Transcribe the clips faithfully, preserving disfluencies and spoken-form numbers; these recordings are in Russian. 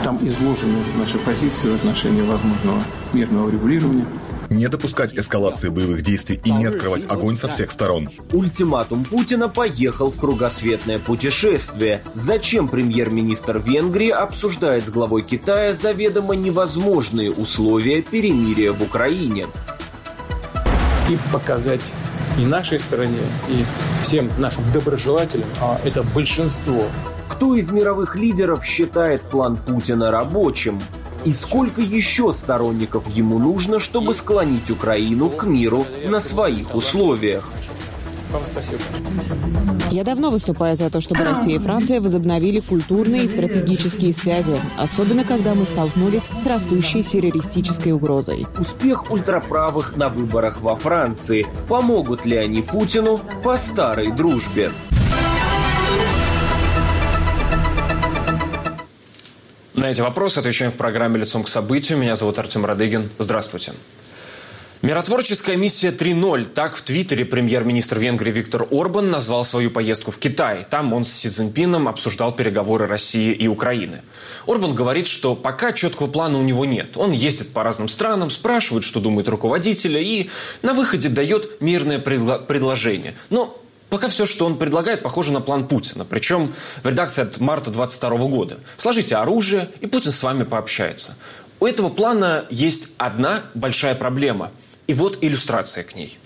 Там изложены наши позиции в отношении возможного мирного регулирования. Не допускать эскалации боевых действий и не открывать огонь со всех сторон. Ультиматум Путина поехал в кругосветное путешествие. Зачем премьер-министр Венгрии обсуждает с главой Китая заведомо невозможные условия перемирия в Украине? И показать и нашей стороне, и всем нашим доброжелателям, а это большинство. Кто из мировых лидеров считает план Путина рабочим? И сколько еще сторонников ему нужно, чтобы склонить Украину к миру на своих условиях? Вам спасибо. Я давно выступаю за то, чтобы Россия и Франция возобновили культурные и стратегические связи, особенно когда мы столкнулись с растущей террористической угрозой. Успех ультраправых на выборах во Франции. Помогут ли они Путину по старой дружбе? На эти вопросы отвечаем в программе «Лицом к событию». Меня зовут Артем Радыгин. Здравствуйте. Миротворческая миссия три ноль. Так в Твиттере премьер-министр Венгрии Виктор Орбан назвал свою поездку в Китай. Там он с Си Цзиньпином обсуждал переговоры России и Украины. Орбан говорит, что пока четкого плана у него нет. Он ездит по разным странам, спрашивает, что думают руководители, и на выходе дает мирное предло- предложение. Но пока все, что он предлагает, похоже на план Путина. Причем в редакции от марта двадцать второго года. Сложите оружие, и Путин с вами пообщается. У этого плана есть одна большая проблема. И вот иллюстрация к ней.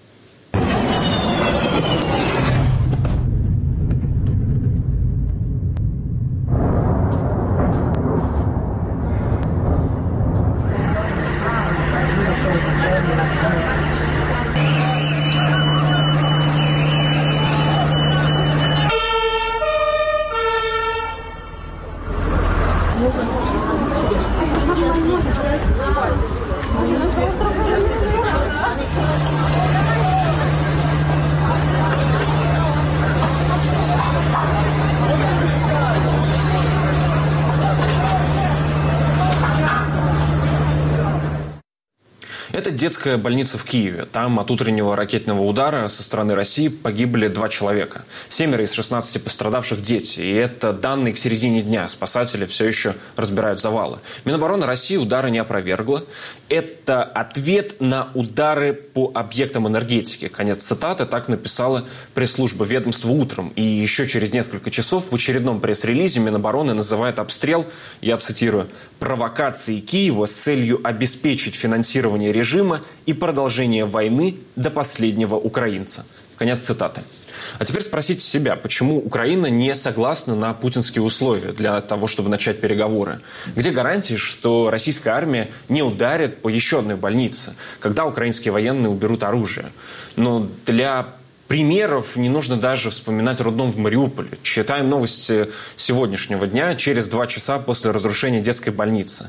Это детская больница в Киеве. Там от утреннего ракетного удара со стороны России погибли два человека. Семеро из шестнадцати пострадавших дети. И это данные к середине дня. Спасатели все еще разбирают завалы. Минобороны России удары не опровергла. Это ответ на удары по объектам энергетики. Конец цитаты. Так написала пресс-служба ведомства утром. И еще через несколько часов в очередном пресс-релизе Минобороны называет обстрел, я цитирую, «провокацией Киева с целью обеспечить финансирование режима режима и продолжение войны до последнего украинца». Конец цитаты. А теперь спросите себя, почему Украина не согласна на путинские условия для того, чтобы начать переговоры? Где гарантии, что российская армия не ударит по еще одной больнице, когда украинские военные уберут оружие? Но для примеров не нужно даже вспоминать роддом в Мариуполе. Читаем новости сегодняшнего дня, через два часа после разрушения детской больницы.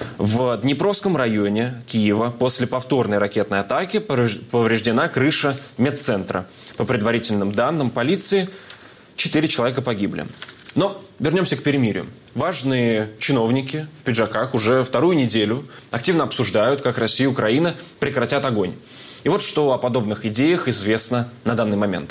В Днепровском районе Киева после повторной ракетной атаки повреждена крыша медцентра. По предварительным данным полиции, четыре человека погибли. Но вернемся к перемирию. Важные чиновники в пиджаках уже вторую неделю активно обсуждают, как Россия и Украина прекратят огонь. И вот что о подобных идеях известно на данный момент.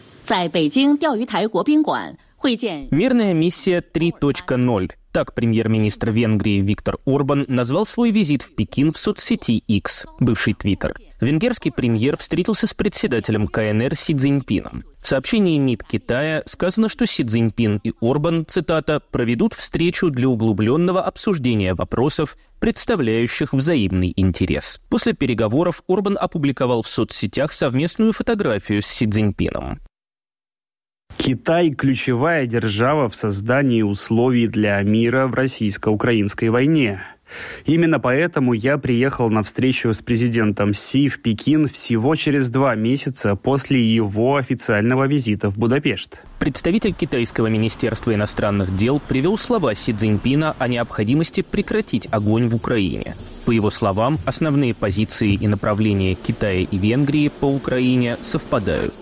Мирная миссия три ноль. Так премьер-министр Венгрии Виктор Орбан назвал свой визит в Пекин в соцсети X, бывший Твиттер. Венгерский премьер встретился с председателем ка эн эр Си Цзиньпином. В сообщении МИД Китая сказано, что Си Цзиньпин и Орбан, цитата, «проведут встречу для углубленного обсуждения вопросов, представляющих взаимный интерес». После переговоров Орбан опубликовал в соцсетях совместную фотографию с Си Цзиньпином. Китай – ключевая держава в создании условий для мира в российско-украинской войне. Именно поэтому я приехал на встречу с президентом Си в Пекин всего через два месяца после его официального визита в Будапешт. Представитель китайского министерства иностранных дел привел слова Си Цзиньпина о необходимости прекратить огонь в Украине. По его словам, основные позиции и направления Китая и Венгрии по Украине совпадают.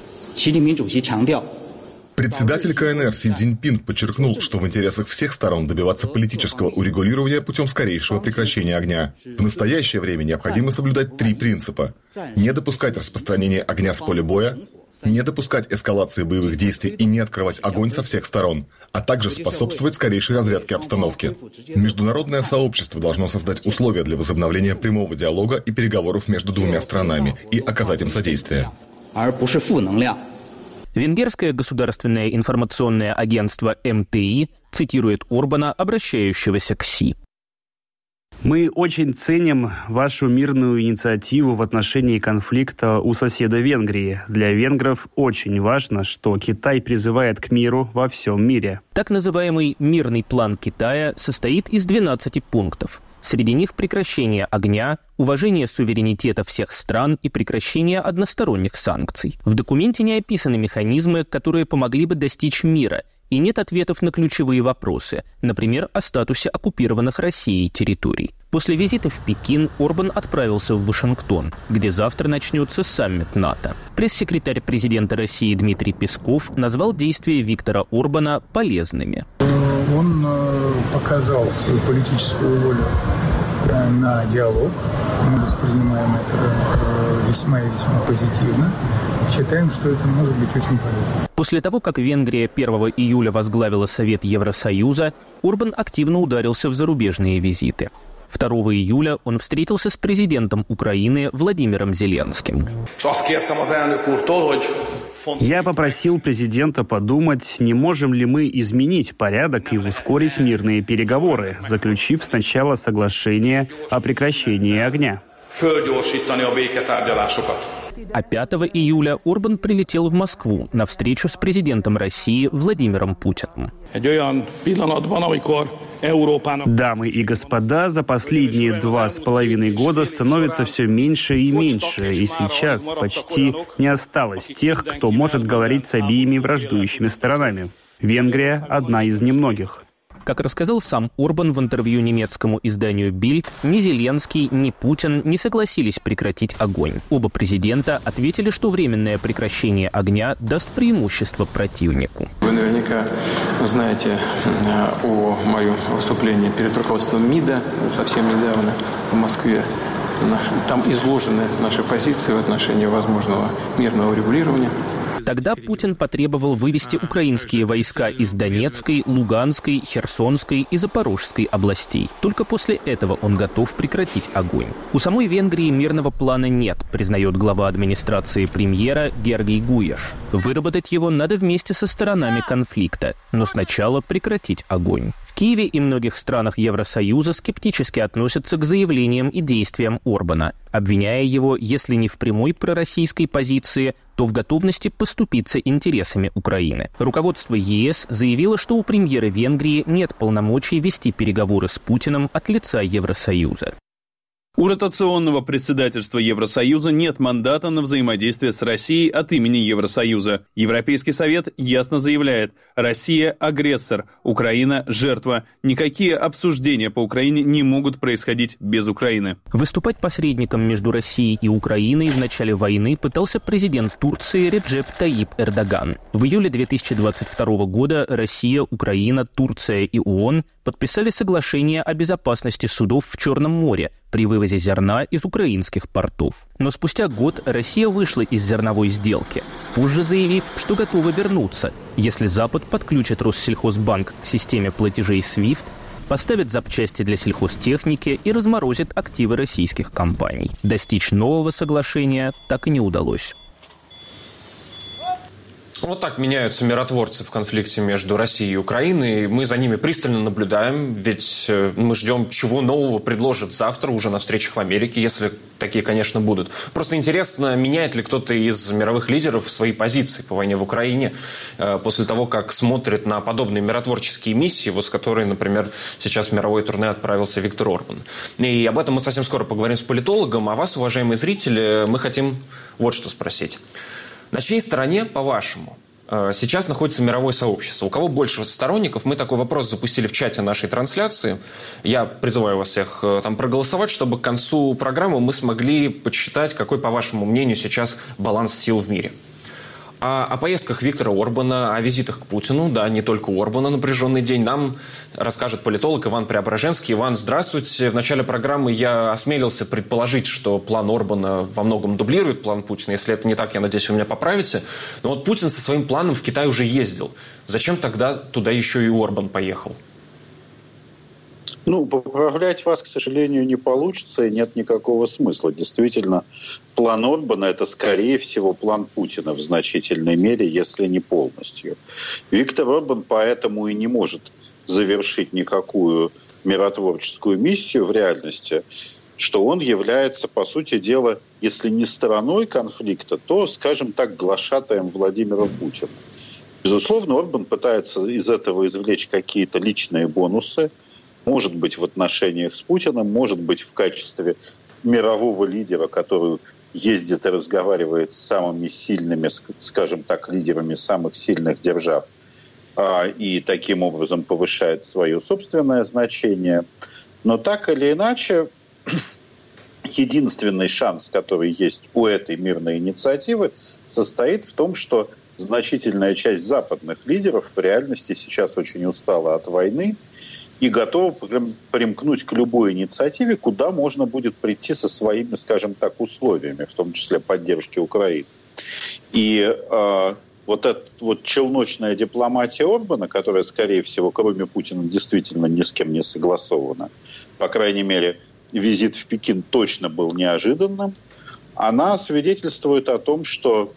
Председатель ка эн эр Си Цзиньпин подчеркнул, что в интересах всех сторон добиваться политического урегулирования путем скорейшего прекращения огня. В настоящее время необходимо соблюдать три принципа. Не допускать распространения огня с поля боя, не допускать эскалации боевых действий и не открывать огонь со всех сторон, а также способствовать скорейшей разрядке обстановки. Международное сообщество должно создать условия для возобновления прямого диалога и переговоров между двумя странами и оказать им содействие. Венгерское государственное информационное агентство эм тэ и цитирует Орбана, обращающегося к Си. Мы очень ценим вашу мирную инициативу в отношении конфликта у соседа Венгрии. Для венгров очень важно, что Китай призывает к миру во всем мире. Так называемый «мирный план Китая» состоит из двенадцати пунктов. Среди них прекращение огня, уважение суверенитета всех стран и прекращение односторонних санкций. В документе не описаны механизмы, которые помогли бы достичь мира, и нет ответов на ключевые вопросы, например, о статусе оккупированных Россией территорий. После визита в Пекин Орбан отправился в Вашингтон, где завтра начнется саммит НАТО. Пресс-секретарь президента России Дмитрий Песков назвал действия Виктора Орбана полезными. Он показал свою политическую волю на диалог. Мы воспринимаем это весьма и весьма позитивно. Считаем, что это может быть очень полезно. После того, как Венгрия первого июля возглавила Совет Евросоюза, Орбан активно ударился в зарубежные визиты. второго июля он встретился с президентом Украины Владимиром Зеленским. Я попросил президента подумать, не можем ли мы изменить порядок и ускорить мирные переговоры, заключив сначала соглашение о прекращении огня. А пятого июля Орбан прилетел в Москву на встречу с президентом России Владимиром Путиным. Дамы и господа, за последние два с половиной года становится все меньше и меньше, и сейчас почти не осталось тех, кто может говорить с обеими враждующими сторонами. Венгрия – одна из немногих. Как рассказал сам Орбан в интервью немецкому изданию «Бильд», ни Зеленский, ни Путин не согласились прекратить огонь. Оба президента ответили, что временное прекращение огня даст преимущество противнику. Вы наверняка знаете о моем выступлении перед руководством МИДа совсем недавно в Москве. Там изложены наши позиции в отношении возможного мирного урегулирования. Тогда Путин потребовал вывести украинские войска из Донецкой, Луганской, Херсонской и Запорожской областей. Только после этого он готов прекратить огонь. У самой Венгрии мирного плана нет, признает глава администрации премьера Гергий Гуяш. Выработать его надо вместе со сторонами конфликта, но сначала прекратить огонь. В Киеве и многих странах Евросоюза скептически относятся к заявлениям и действиям Орбана, обвиняя его, если не в прямой пророссийской позиции, то в готовности поступиться интересами Украины. Руководство е эс заявило, что у премьера Венгрии нет полномочий вести переговоры с Путиным от лица Евросоюза. У ротационного председательства Евросоюза нет мандата на взаимодействие с Россией от имени Евросоюза. Европейский совет ясно заявляет: Россия – агрессор, Украина – жертва. Никакие обсуждения по Украине не могут происходить без Украины. Выступать посредником между Россией и Украиной в начале войны пытался президент Турции Реджеп Таyyip Эрдоган. В июле две тысячи двадцать второго года Россия, Украина, Турция и ООН подписали соглашение о безопасности судов в Черном море при вывозе зерна из украинских портов. Но спустя год Россия вышла из зерновой сделки, позже заявив, что готова вернуться, если Запад подключит Россельхозбанк к системе платежей свифт, поставит запчасти для сельхозтехники и разморозит активы российских компаний. Достичь нового соглашения так и не удалось. Вот так меняются миротворцы в конфликте между Россией и Украиной. Мы за ними пристально наблюдаем, ведь мы ждем, чего нового предложат завтра уже на встречах в Америке, если такие, конечно, будут. Просто интересно, меняет ли кто-то из мировых лидеров свои позиции по войне в Украине после того, как смотрит на подобные миротворческие миссии, вот с которой, например, сейчас в мировое турне отправился Виктор Орбан. И об этом мы совсем скоро поговорим с политологом. А вас, уважаемые зрители, мы хотим вот что спросить. На чьей стороне, по-вашему, сейчас находится мировое сообщество? У кого больше сторонников? Мы такой вопрос запустили в чате нашей трансляции. Я призываю вас всех там проголосовать, чтобы к концу программы мы смогли подсчитать, какой, по вашему мнению, сейчас баланс сил в мире. А о поездках Виктора Орбана, о визитах к Путину, да, не только у Орбана напряженный день, нам расскажет политолог Иван Преображенский. Иван, здравствуйте. В начале программы я осмелился предположить, что план Орбана во многом дублирует план Путина. Если это не так, я надеюсь, вы меня поправите. Но вот Путин со своим планом в Китай уже ездил. Зачем тогда туда еще и Орбан поехал? Ну, поправлять вас, к сожалению, не получится, и нет никакого смысла. Действительно, план Орбана – это, скорее всего, план Путина в значительной мере, если не полностью. Виктор Орбан поэтому и не может завершить никакую миротворческую миссию в реальности, что он является, по сути дела, если не стороной конфликта, то, скажем так, глашатаем Владимира Путина. Безусловно, Орбан пытается из этого извлечь какие-то личные бонусы, может быть, в отношениях с Путиным, может быть, в качестве мирового лидера, который ездит и разговаривает с самыми сильными, скажем так, лидерами самых сильных держав, и таким образом повышает свое собственное значение. Но так или иначе, единственный шанс, который есть у этой мирной инициативы, состоит в том, что значительная часть западных лидеров в реальности сейчас очень устала от войны и готова примкнуть к любой инициативе, куда можно будет прийти со своими, скажем так, условиями, в том числе поддержки Украины. И э, вот эта вот челночная дипломатия Орбана, которая, скорее всего, кроме Путина, действительно ни с кем не согласована, по крайней мере, визит в Пекин точно был неожиданным, она свидетельствует о том, что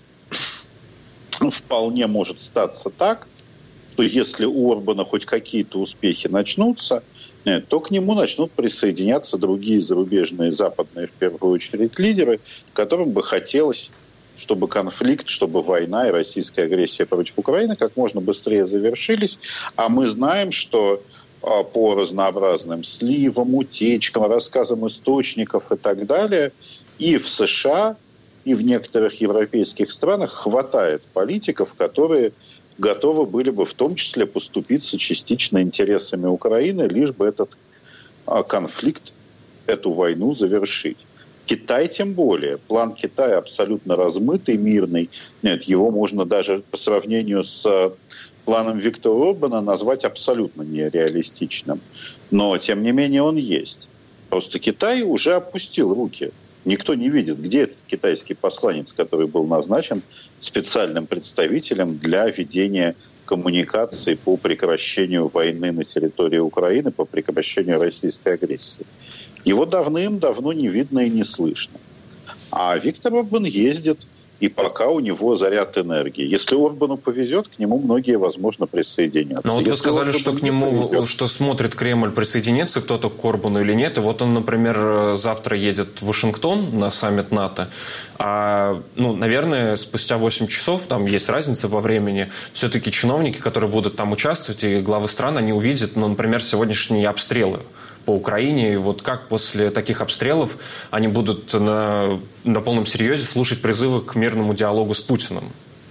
вполне может статься так, что если у Орбана хоть какие-то успехи начнутся, то к нему начнут присоединяться другие зарубежные, западные, в первую очередь, лидеры, которым бы хотелось, чтобы конфликт, чтобы война и российская агрессия против Украины как можно быстрее завершились. А мы знаем, что по разнообразным сливам, утечкам, рассказам источников и так далее, и в США, и в некоторых европейских странах хватает политиков, которые готовы были бы в том числе поступиться частично интересами Украины, лишь бы этот конфликт, эту войну завершить. Китай тем более. План Китая абсолютно размытый, мирный. Нет, его можно даже по сравнению с планом Виктора Орбана назвать абсолютно нереалистичным. Но, тем не менее, он есть. Просто Китай уже опустил руки. Никто не видит, где этот китайский посланец, который был назначен специальным представителем для ведения коммуникаций по прекращению войны на территории Украины, по прекращению российской агрессии. Его давным-давно не видно и не слышно. А Виктор Орбан ездит, и пока у него заряд энергии. Если Орбану повезет, к нему многие, возможно, присоединятся. Но вот Если вы сказали, Орбану что к нему, повезет... что смотрит Кремль, присоединится кто-то к Орбану или нет. И вот он, например, завтра едет в Вашингтон на саммит НАТО. А, ну, наверное, спустя восемь часов, там есть разница во времени, все-таки чиновники, которые будут там участвовать, и главы стран, они увидят, ну, например, сегодняшние обстрелы по Украине. И вот как после таких обстрелов они будут на, на полном серьезе слушать призывы к мирному диалогу с Путиным?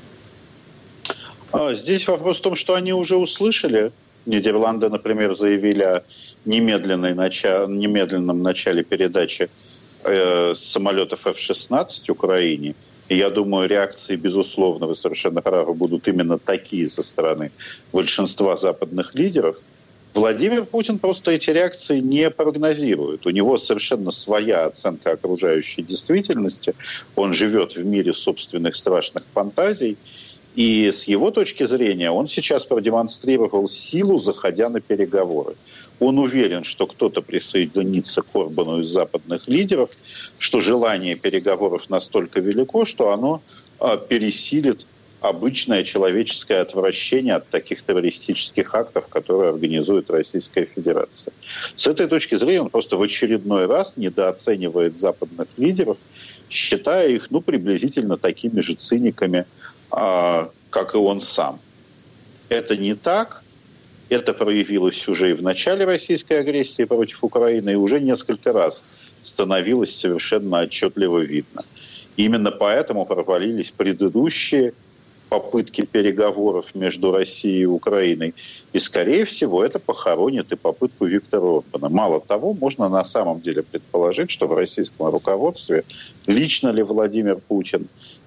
Здесь вопрос в том, что они уже услышали. Нидерланды, например, заявили о немедленной начале, немедленном начале передачи э, самолетов эф шестнадцать Украине. И я думаю, реакции, безусловно, вы совершенно правы, будут именно такие со стороны большинства западных лидеров. Владимир Путин просто эти реакции не прогнозирует. У него совершенно своя оценка окружающей действительности. Он живет в мире собственных страшных фантазий. И с его точки зрения он сейчас продемонстрировал силу, заходя на переговоры. Он уверен, что кто-то присоединится к Орбану из западных лидеров, что желание переговоров настолько велико, что оно а, пересилит обычное человеческое отвращение от таких террористических актов, которые организует Российская Федерация. С этой точки зрения он просто в очередной раз недооценивает западных лидеров, считая их, ну, приблизительно такими же циниками, а, как и он сам. Это не так. Это проявилось уже и в начале российской агрессии против Украины, и уже несколько раз становилось совершенно отчетливо видно. Именно поэтому провалились предыдущие попытки переговоров между Россией и Украиной. И, скорее всего, это похоронит и попытку Виктора Орбана. Мало того, можно на самом деле предположить, что в российском руководстве лично ли Владимир Путин, нет,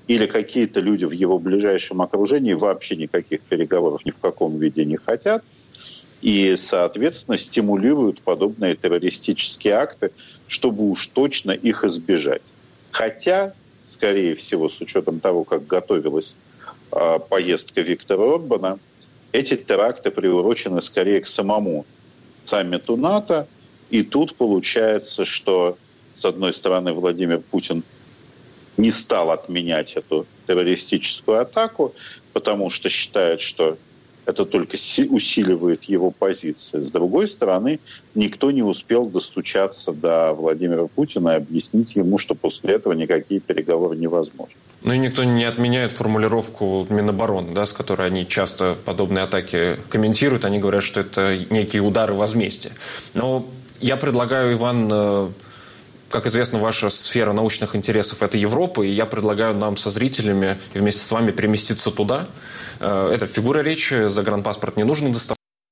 или какие-то люди в его ближайшем окружении вообще никаких переговоров ни в каком виде не хотят и, соответственно, стимулируют подобные террористические акты, чтобы уж точно их избежать. Хотя, скорее всего, с учетом того, как готовилась э, поездка Виктора Орбана, эти теракты приурочены скорее к самому саммиту НАТО, и тут получается, что, с одной стороны, Владимир Путин не стал отменять эту террористическую атаку, потому что считает, что это только усиливает его позиции. С другой стороны, никто не успел достучаться до Владимира Путина и объяснить ему, что после этого никакие переговоры невозможны. Ну и никто не отменяет формулировку Минобороны, да, с которой они часто подобные атаки комментируют. Они говорят, что это некие удары возмездия. Но я предлагаю, Иван... Как известно, ваша сфера научных интересов – это Европа, и я предлагаю нам со зрителями и вместе с вами переместиться туда. Это фигура речи, загранпаспорт не нужно доставать.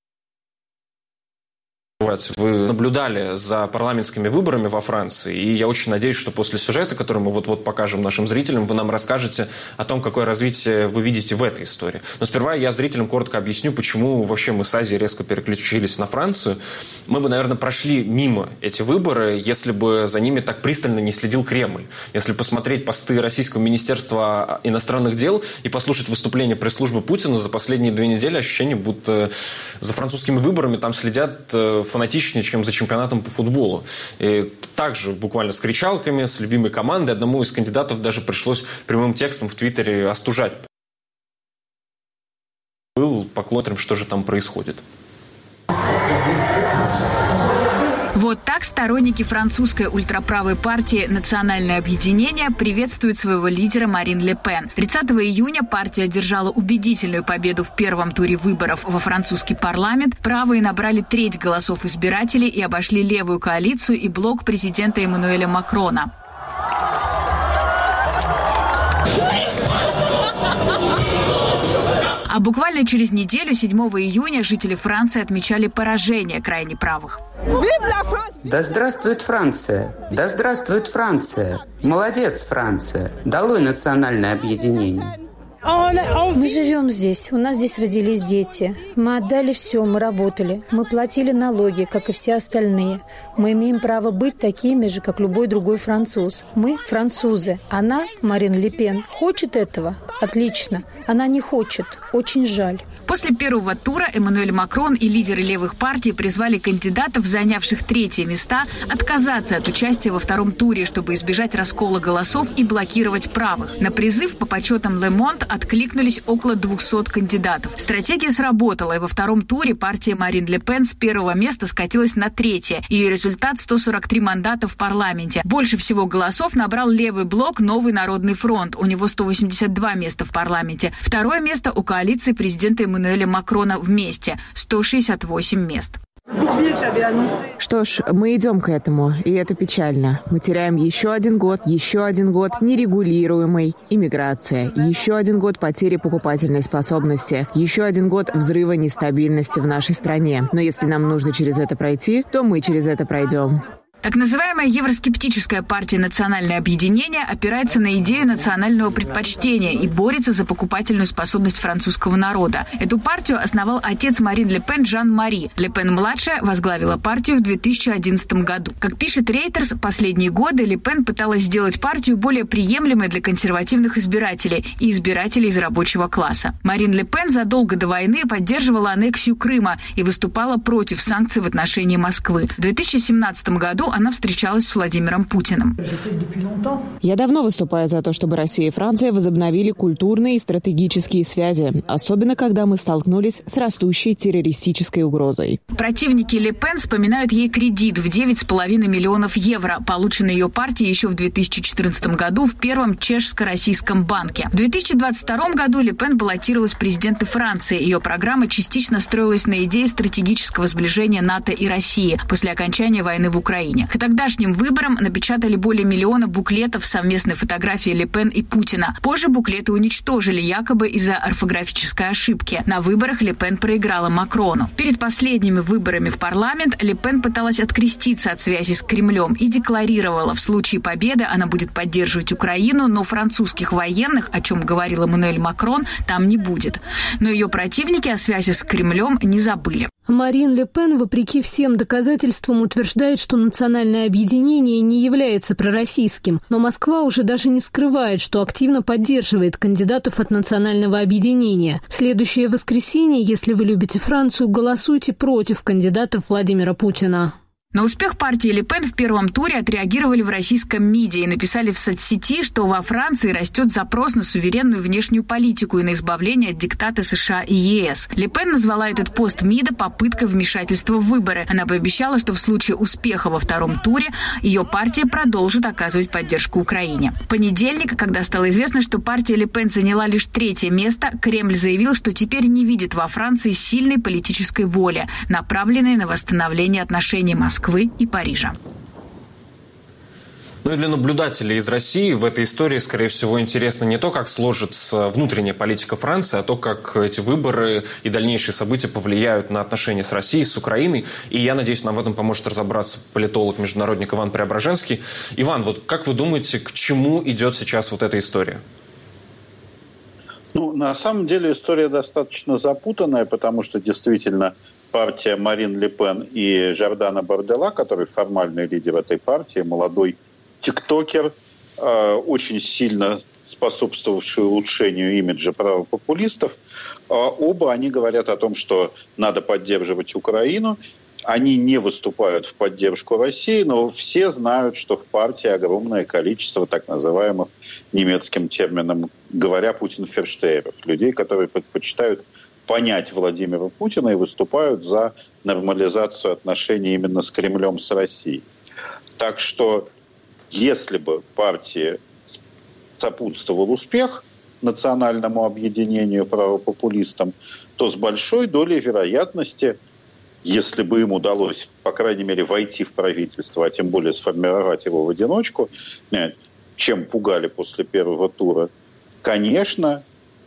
Вы наблюдали за парламентскими выборами во Франции, и я очень надеюсь, что после сюжета, который мы вот-вот покажем нашим зрителям, вы нам расскажете о том, какое развитие вы видите в этой истории. Но сперва я зрителям коротко объясню, почему вообще мы с Азии резко переключились на Францию. Мы бы, наверное, прошли мимо эти выборы, если бы за ними так пристально не следил Кремль. Если посмотреть посты Российского министерства иностранных дел и послушать выступления пресс-службы Путина за последние две недели, ощущение, будто за французскими выборами там следят фанатичнее, чем за чемпионатом по футболу. И также буквально с кричалками, с любимой командой. Одному из кандидатов даже пришлось прямым текстом в Твиттере остужать. Был поклонником, что же там происходит. Вот так сторонники французской ультраправой партии «Национальное объединение» приветствуют своего лидера Марин Ле Пен. тридцатого июня партия одержала убедительную победу в первом туре выборов во французский парламент. Правые набрали треть голосов избирателей и обошли левую коалицию и блок президента Эммануэля Макрона. А буквально через неделю, седьмого июня, жители Франции отмечали поражение крайне правых. Да здравствует Франция! Да здравствует Франция! Молодец, Франция! Долой национальное объединение! Мы живем здесь, у нас здесь родились дети. Мы отдали все, мы работали. Мы платили налоги, как и все остальные. Мы имеем право быть такими же, как любой другой француз. Мы французы. Она, Марин Ле Пен, хочет этого? Отлично. Она не хочет. Очень жаль. После первого тура Эммануэль Макрон и лидеры левых партий призвали кандидатов, занявших третьи места, отказаться от участия во втором туре, чтобы избежать раскола голосов и блокировать правых. На призыв по подсчетам Le Monde откликнулись около двухсот кандидатов. Стратегия сработала, и во втором туре партия Марин Ле Пен с первого места скатилась на третье. Ее результат – сто сорок три мандата в парламенте. Больше всего голосов набрал левый блок «Новый народный фронт». У него сто восемьдесят два места в парламенте. Второе место у коалиции президента Эммануэля Макрона вместе – сто шестьдесят восемь мест. Что ж, мы идем к этому, и это печально. Мы теряем еще один год, еще один год нерегулируемой иммиграции, еще один год потери покупательной способности, еще один год взрыва нестабильности в нашей стране. Но если нам нужно через это пройти, то мы через это пройдем. Так называемая евроскептическая партия «Национальное объединение» опирается на идею национального предпочтения и борется за покупательную способность французского народа. Эту партию основал отец Марин Ле Пен Жан-Мари. Ле Пен-младшая возглавила партию в две тысячи одиннадцатом году. Как пишет Рейтерс, последние годы Ле Пен пыталась сделать партию более приемлемой для консервативных избирателей и избирателей из рабочего класса. Марин Ле Пен задолго до войны поддерживала аннексию Крыма и выступала против санкций в отношении Москвы. В две тысячи семнадцатом году она встречалась с Владимиром Путиным. Я давно выступаю за то, чтобы Россия и Франция возобновили культурные и стратегические связи, особенно когда мы столкнулись с растущей террористической угрозой. Противники Ле Пен вспоминают ей кредит в девять с половиной миллионов евро, полученный ее партией еще в две тысячи четырнадцатом году в первом чешско-российском банке. В две тысячи двадцать втором году Ле Пен баллотировалась в президенты Франции. Ее программа частично строилась на идее стратегического сближения НАТО и России после окончания войны в Украине. Украине. К тогдашним выборам напечатали более миллиона буклетов с совместной фотографией Ле Пен и Путина. Позже буклеты уничтожили якобы из-за орфографической ошибки. На выборах Ле Пен проиграла Макрону. Перед последними выборами в парламент Ле Пен пыталась откреститься от связи с Кремлем и декларировала, в случае победы она будет поддерживать Украину, но французских военных, о чем говорил Эммануэль Макрон, там не будет. Но ее противники о связи с Кремлем не забыли. Марин Ле Пен, вопреки всем доказательствам, утверждает, что национальное объединение не является пророссийским. Но Москва уже даже не скрывает, что активно поддерживает кандидатов от национального объединения. Следующее воскресенье, если вы любите Францию, голосуйте против кандидатов Владимира Путина. На успех партии Ле Пен в первом туре отреагировали в российском МИДе и написали в соцсети, что во Франции растет запрос на суверенную внешнюю политику и на избавление от диктата США и ЕС. Ле Пен назвала этот пост МИДа попыткой вмешательства в выборы. Она пообещала, что в случае успеха во втором туре ее партия продолжит оказывать поддержку Украине. В понедельник, когда стало известно, что партия Ле Пен заняла лишь третье место, Кремль заявил, что теперь не видит во Франции сильной политической воли, направленной на восстановление отношений Москвы и Парижа. Ну и для наблюдателей из России в этой истории, скорее всего, интересно не то, как сложится внутренняя политика Франции, а то, как эти выборы и дальнейшие события повлияют на отношения с Россией, с Украиной. И я надеюсь, нам в этом поможет разобраться политолог-международник Иван Преображенский. Иван, вот как вы думаете, к чему идет сейчас вот эта история? Ну, на самом деле история достаточно запутанная, потому что действительно партия Марин Ле Пен и Жордана Бардella, который формальный лидер этой партии, молодой тиктокер, э, очень сильно способствовавший улучшению имиджа правопопулистов, э, оба они говорят о том, что надо поддерживать Украину. Они не выступают в поддержку России, но все знают, что в партии огромное количество так называемых, немецким термином говоря, путинферштейеров, людей, которые предпочитают понять Владимира Путина и выступают за нормализацию отношений именно с Кремлем, с Россией. Так что, если бы партии сопутствовал успех национальному объединению правопопулистам, то с большой долей вероятности, если бы им удалось, по крайней мере, войти в правительство, а тем более сформировать его в одиночку, чем пугали после первого тура, конечно,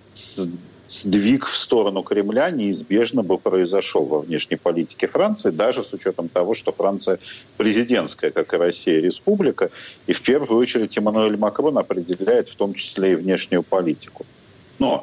сдвиг в сторону Кремля неизбежно бы произошел во внешней политике Франции, даже с учетом того, что Франция президентская, как и Россия, республика, и в первую очередь Эммануэль Макрон определяет в том числе и внешнюю политику. Но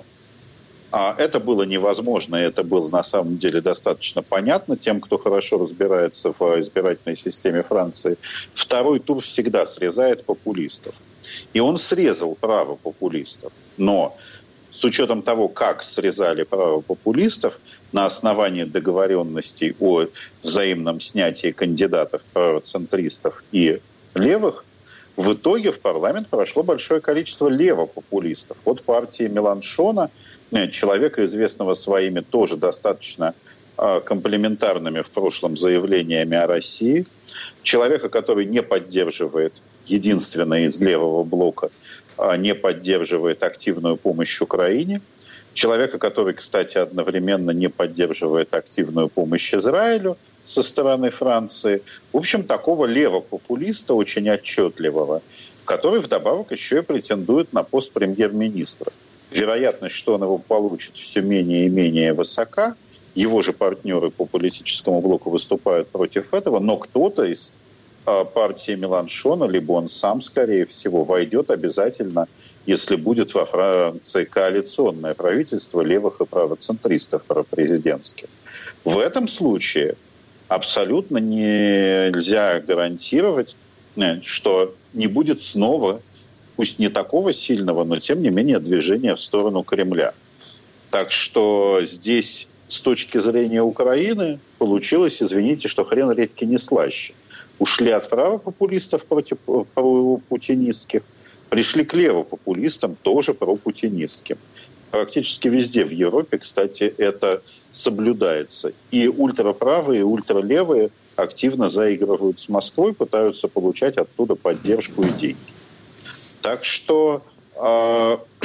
а это было невозможно, и это было на самом деле достаточно понятно тем, кто хорошо разбирается в избирательной системе Франции. Второй тур всегда срезает популистов. И он срезал право популистов. Но с учетом того, как срезали право популистов на основании договоренностей о взаимном снятии кандидатов правоцентристов и левых, в итоге в парламент прошло большое количество левопопулистов. От партии Меланшона, человека, известного своими тоже достаточно комплементарными в прошлом заявлениями о России, человека, который не поддерживает единственное из левого блока, не поддерживает активную помощь Украине, человека, который, кстати, одновременно не поддерживает активную помощь Израилю со стороны Франции. В общем, такого левопопулиста, очень отчетливого, который вдобавок еще и претендует на пост премьер-министра. Вероятность, что он его получит, все менее и менее высока. Его же партнеры по политическому блоку выступают против этого, но кто-то из партии Меланшона, либо он сам, скорее всего, войдет обязательно, если будет во Франции коалиционное правительство левых и правоцентристов пропрезидентских. В этом случае абсолютно нельзя гарантировать, что не будет снова, пусть не такого сильного, но тем не менее движения в сторону Кремля. Так что здесь с точки зрения Украины получилось, извините, что хрен редьки не слаще. Ушли от правопопулистов против пропутинистских, пришли к левопопулистам, тоже пропутинистским. Практически везде в Европе, кстати, это соблюдается. И ультраправые, и ультралевые активно заигрывают с Москвой, пытаются получать оттуда поддержку и деньги. Так что э,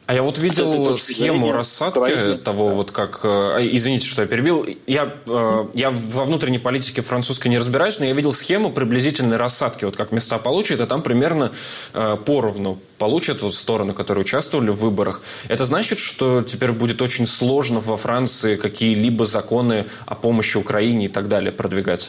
А я вот видел схему рассадки Украины. того, вот как... Извините, что я перебил. Я, я во внутренней политике французской не разбираюсь, но я видел схему приблизительной рассадки, вот как места получат, и там примерно поровну получат вот стороны, которые участвовали в выборах. Это значит, что теперь будет очень сложно во Франции какие-либо законы о помощи Украине и так далее продвигать?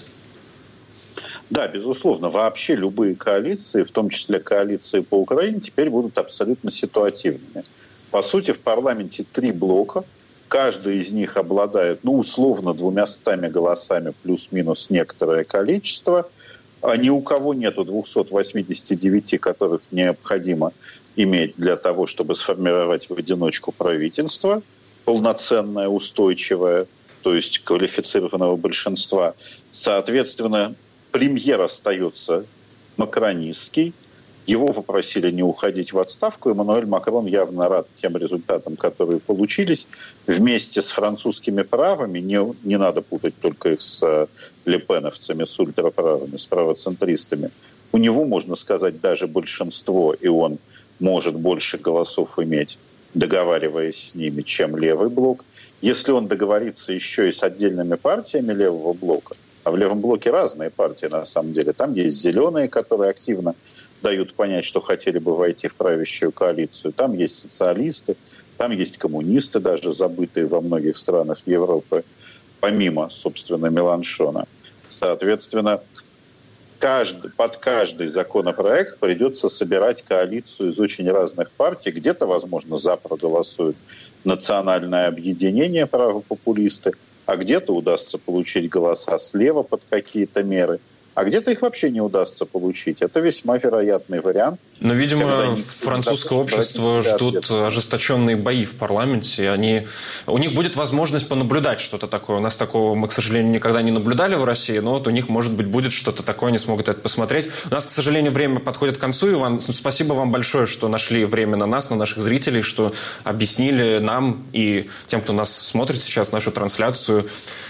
Да, безусловно. Вообще любые коалиции, в том числе коалиции по Украине, теперь будут абсолютно ситуативными. По сути, в парламенте три блока. Каждый из них обладает, ну, условно, двумястами голосами плюс-минус некоторое количество. А ни у кого нету двухсот восьмидесяти девяти, которых необходимо иметь для того, чтобы сформировать в одиночку правительство полноценное, устойчивое, то есть квалифицированного большинства. Соответственно, премьер остается макронистский. Его попросили не уходить в отставку. Эммануэль Макрон явно рад тем результатам, которые получились. Вместе с французскими правыми, не, не надо путать только их с лепеновцами, с ультраправыми, с правоцентристами, у него, можно сказать, даже большинство, и он может больше голосов иметь, договариваясь с ними, чем левый блок. Если он договорится еще и с отдельными партиями левого блока, а в левом блоке разные партии на самом деле, там есть зеленые, которые активно дают понять, что хотели бы войти в правящую коалицию. Там есть социалисты, там есть коммунисты, даже забытые во многих странах Европы, помимо, собственно, Меланшона. Соответственно, каждый, под каждый законопроект придется собирать коалицию из очень разных партий. Где-то, возможно, за проголосуют национальное объединение правопопулисты, а где-то удастся получить голоса слева под какие-то меры. А где-то их вообще не удастся получить. Это весьма вероятный вариант. Но, видимо, французское общество ждут ожесточенные бои в парламенте. Они... У них будет возможность понаблюдать что-то такое. У нас такого мы, к сожалению, никогда не наблюдали в России, но вот у них, может быть, будет что-то такое, они смогут это посмотреть. У нас, к сожалению, время подходит к концу, Иван. Спасибо вам большое, что нашли время на нас, на наших зрителей, что объяснили нам и тем, кто нас смотрит сейчас, нашу трансляцию,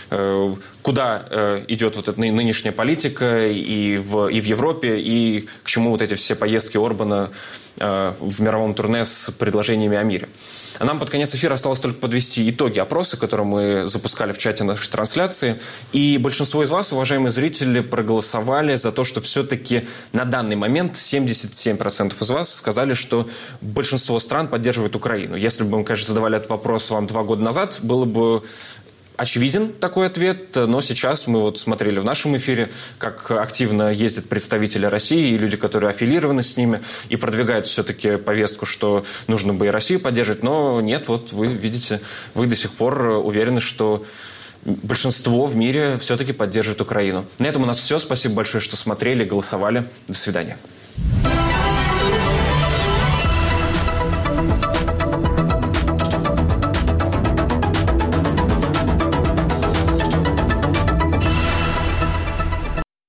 куда идет вот эта нынешняя политика и в, и в Европе, и к чему вот эти все поездки Орбана в мировом турне с предложениями о мире. А нам под конец эфира осталось только подвести итоги опроса, которые мы запускали в чате нашей трансляции. И большинство из вас, уважаемые зрители, проголосовали за то, что все-таки на данный момент семьдесят семь процентов из вас сказали, что большинство стран поддерживает Украину. Если бы мы, конечно, задавали этот вопрос вам два года назад, было бы очевиден такой ответ, но сейчас мы вот смотрели в нашем эфире, как активно ездят представители России и люди, которые аффилированы с ними, и продвигают все-таки повестку, что нужно бы и Россию поддерживать, но нет, вот вы видите, вы до сих пор уверены, что большинство в мире все-таки поддерживает Украину. На этом у нас все. Спасибо большое, что смотрели, голосовали. До свидания.